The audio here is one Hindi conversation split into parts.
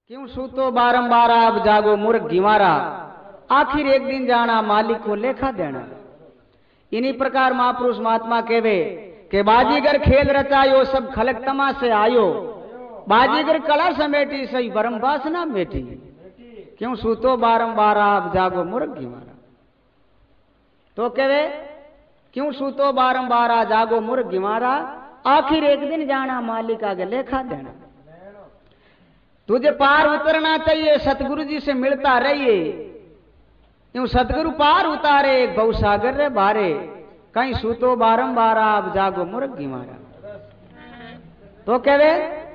क्यों सूतो बारंबार आप जागो मूर्ख गिवारा, आखिर एक दिन जाना मालिक को लेखा देना। इन्हीं प्रकार महापुरुष महात्मा कहवे के बाजीगर खेल रचायो सब खलक तमाशे आयो, बाजीगर कला समेटी सही वरम वासना मेटी। क्यों सूतो बारंबार आप जागो मूर्ख गिवारा। तो कहवे क्यों सूतो बारंबार आ जागो मूर्ख गिवारा, आखिर एक दिन जाना मालिक आगे लेखा देना। तुझे पार उतरना चाहिए, सतगुरु जी से मिलता रहिए। यूं सतगुरु पार उतारे गौसागर रे बारे, कहीं सूतो बारंबार आप जागो मूर्ख गिवारा। तो कहवे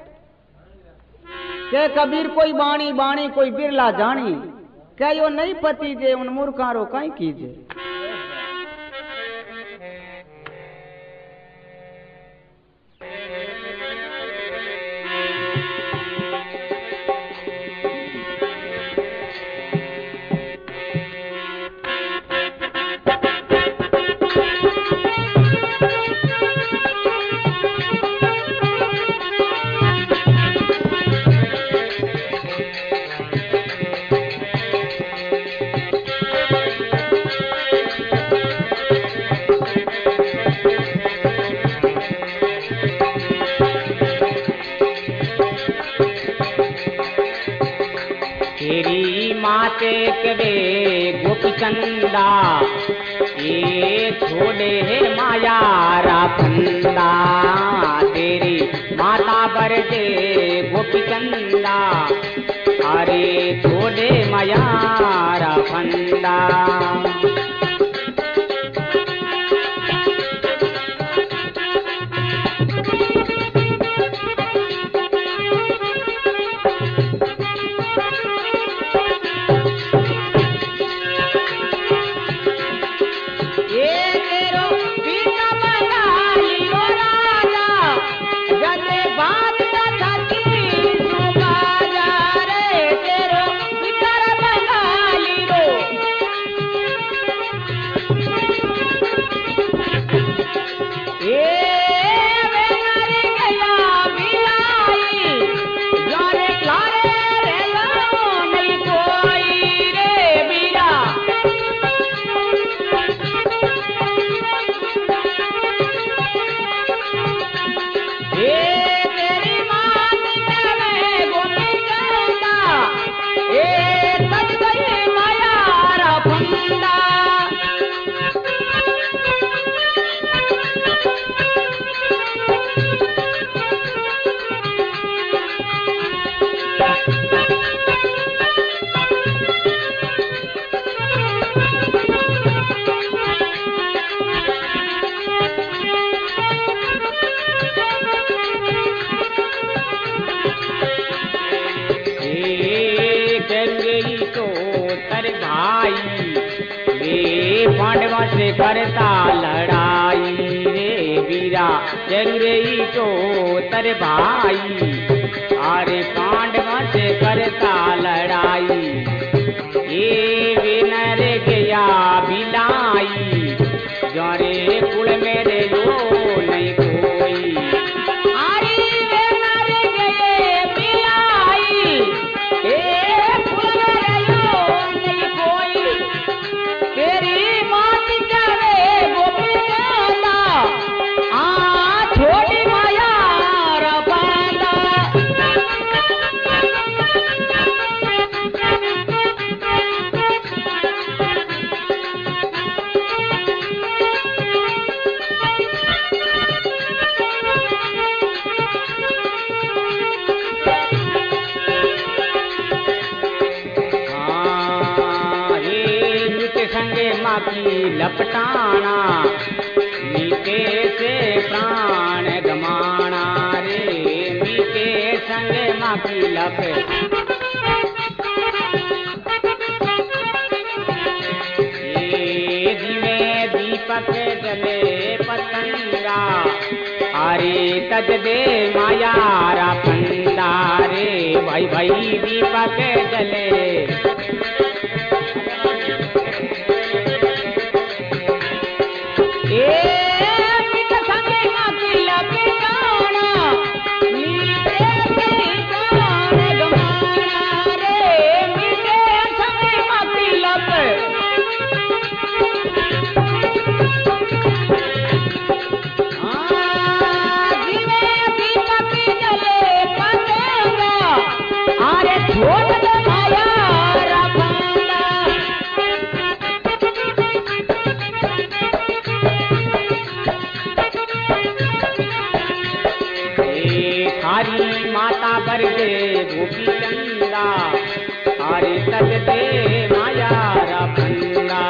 के कबीर कोई बाणी बाणी कोई बिरला जानी, क्या यो नहीं पति जे उन मूर्खारो कहीं कीजे। गोपीचंदा ये छोड़े है माया रा फंदा, तेरी माता बरसे गोपीचंदा, अरे छोड़े माया रा फंदा। करता लड़ाई रे वीरा जंगई तो तर भाई, अरे पांडव से करता लड़ाई, ये विनर गया बिलाई, जरे कुल मेरे यो नहीं कोई, अरे विनर गए बिलाई, ये कुल मेरे यो नहीं कोई, तेरी लपटाना मीठे से प्राण गमाना रे, मीठे संग माखी लप ये दिवे दीपक जले पतंगा, अरे तज दे माया रा फंदा रे, भाई भाई दीपक जले मीठे से प्राण गमाना। अरे छोड़ दे माया रा फंदा थारी माता बर दे गोपी चंदा अरे तज दे माया रा फंदा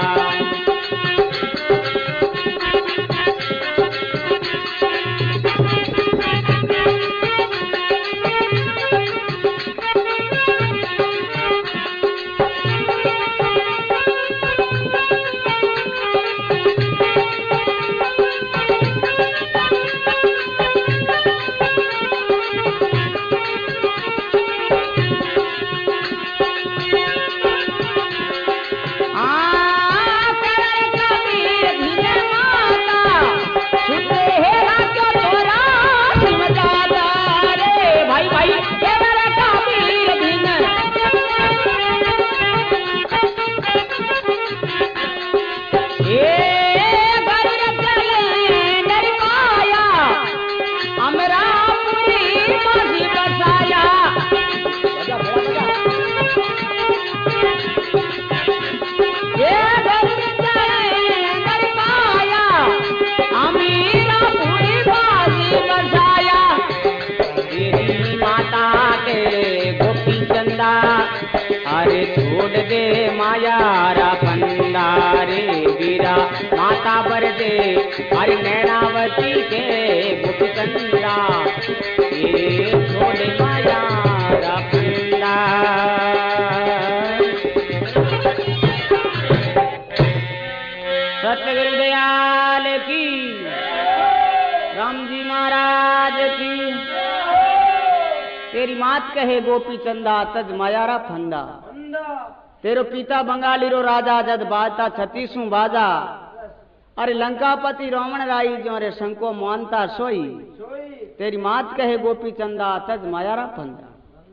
अरे छोड़ दे माया रा फंदा रे वीरा माता बर दे अरे नैनावती के गोपी चंदा ये छोड़ माया रा फंदा सतगुरु दयाल की राम जी महाराज की तेरी मात कहे गोपी चंदा तज मायारा फंदा तेरो पिता बंगाली रो राजा जद बाजता 36 बाजा अरे लंकापति रावण राई जो रे शंको मानता सोई तेरी मात कहे गोपी चंदा तज मायारा फंदा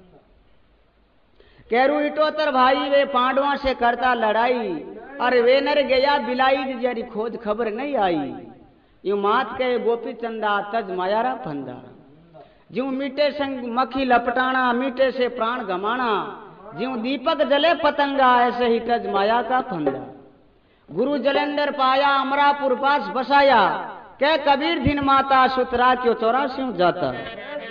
केरू इटोतर भाई वे पांडवों से करता लड़ाई अरे वे नर गया बिलाई जरी खोज खबर नहीं आई यूं मात कहे गोपी चंदा तज मायारा फंदा ज्यों मीठे संग मक्खी लपटाना मीठे से प्राण गमाना ज्यों दीपक जले पतंगा ऐसे ही तज माया का फंदा गुरु जलंधर पाया अमरापुर पास बसाया कह कबीर दिन माता सुतरा क्यों 84 जाता